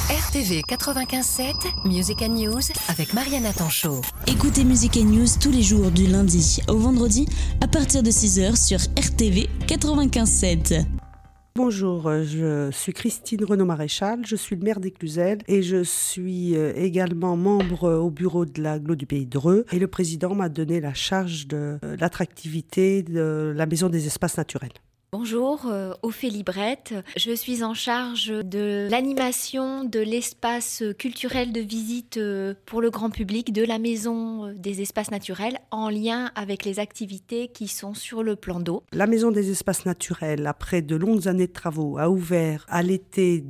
RTV 95.7, Music & News avec Mariana Tanchot. Écoutez Music & News tous les jours du lundi au vendredi à partir de 6h sur RTV 95.7. Bonjour, je suis Christine Renaud-Maréchal, je suis le maire d'Éclusel et je suis également membre au bureau de l'agglo du Pays de Dreux. Et le président m'a donné la charge de l'attractivité de la Maison des Espaces Naturels. Bonjour, Ophélie Brett. Je suis en charge de l'animation de l'espace culturel de visite pour le grand public de la Maison des Espaces Naturels en lien avec les activités qui sont sur le plan d'eau. La Maison des Espaces Naturels, après de longues années de travaux, a ouvert à l'été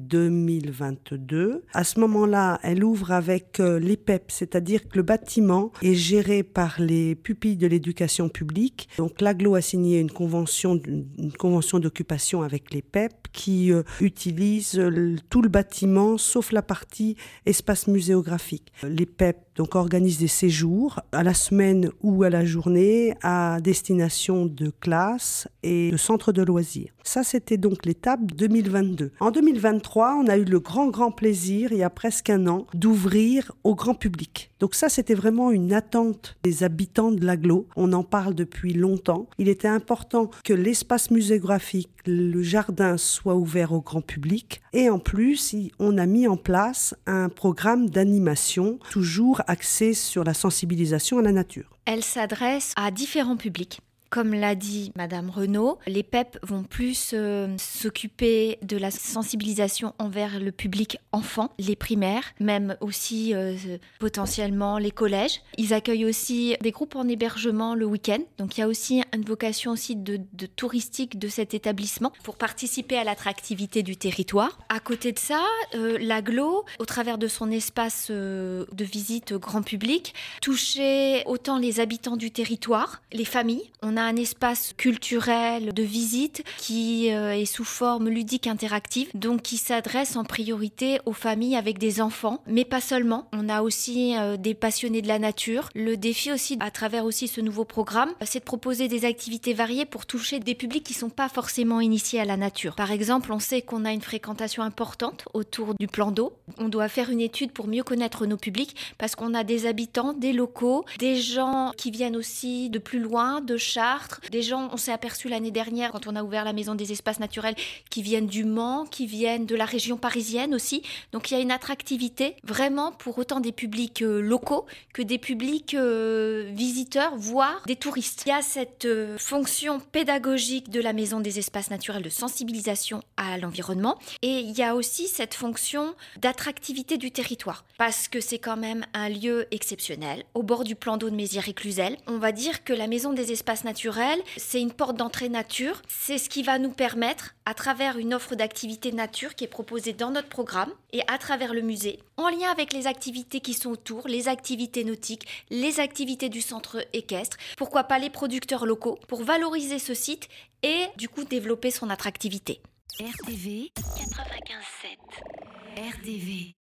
2022. À ce moment-là, elle ouvre avec l'EPEP, c'est-à-dire que le bâtiment est géré par les pupilles de l'éducation publique. Donc l'agglo a signé une convention d'occupation avec les PEP qui utilisent tout le bâtiment sauf la partie espace muséographique. Les PEP donc organisent des séjours à la semaine ou à la journée à destination de classes et de centres de loisirs. Ça, c'était donc l'étape 2022. En 2023, on a eu le grand plaisir, il y a presque un an, d'ouvrir au grand public. Donc ça, c'était vraiment une attente des habitants de l'agglo. On en parle depuis longtemps. Il était important que l'espace muséographique, le jardin, soit ouvert au grand public. Et en plus, on a mis en place un programme d'animation, toujours axé sur la sensibilisation à la nature. Elle s'adresse à différents publics. Comme l'a dit Madame Renaud, les PEP vont plus s'occuper de la sensibilisation envers le public enfant, les primaires, même aussi potentiellement les collèges. Ils accueillent aussi des groupes en hébergement le week-end. Donc il y a aussi une vocation aussi de touristique de cet établissement pour participer à l'attractivité du territoire. À côté de ça, l'agglo, au travers de son espace de visite grand public, touchait autant les habitants du territoire, les familles. On a un espace culturel de visite qui est sous forme ludique interactive, donc qui s'adresse en priorité aux familles avec des enfants, mais pas seulement. On a aussi des passionnés de la nature. Le défi aussi, à travers aussi ce nouveau programme, c'est de proposer des activités variées pour toucher des publics qui ne sont pas forcément initiés à la nature. Par exemple, on sait qu'on a une fréquentation importante autour du plan d'eau. On doit faire une étude pour mieux connaître nos publics parce qu'on a des habitants, des locaux, des gens qui viennent aussi de plus loin, de Chartres. Des gens, on s'est aperçu l'année dernière quand on a ouvert la Maison des Espaces Naturels, qui viennent du Mans, qui viennent de la région parisienne aussi. Donc il y a une attractivité vraiment pour autant des publics locaux que des publics visiteurs, voire des touristes. Il y a cette fonction pédagogique de la Maison des Espaces Naturels de sensibilisation à l'environnement et il y a aussi cette fonction d'attractivité du territoire parce que c'est quand même un lieu exceptionnel au bord du plan d'eau de Mézières-Éclusel. On va dire que la Maison des Espaces Naturels, c'est une porte d'entrée nature. C'est ce qui va nous permettre, à travers une offre d'activités nature qui est proposée dans notre programme et à travers le musée, en lien avec les activités qui sont autour, les activités nautiques, les activités du centre équestre, pourquoi pas les producteurs locaux, pour valoriser ce site et du coup développer son attractivité. RTV 95.7. RTV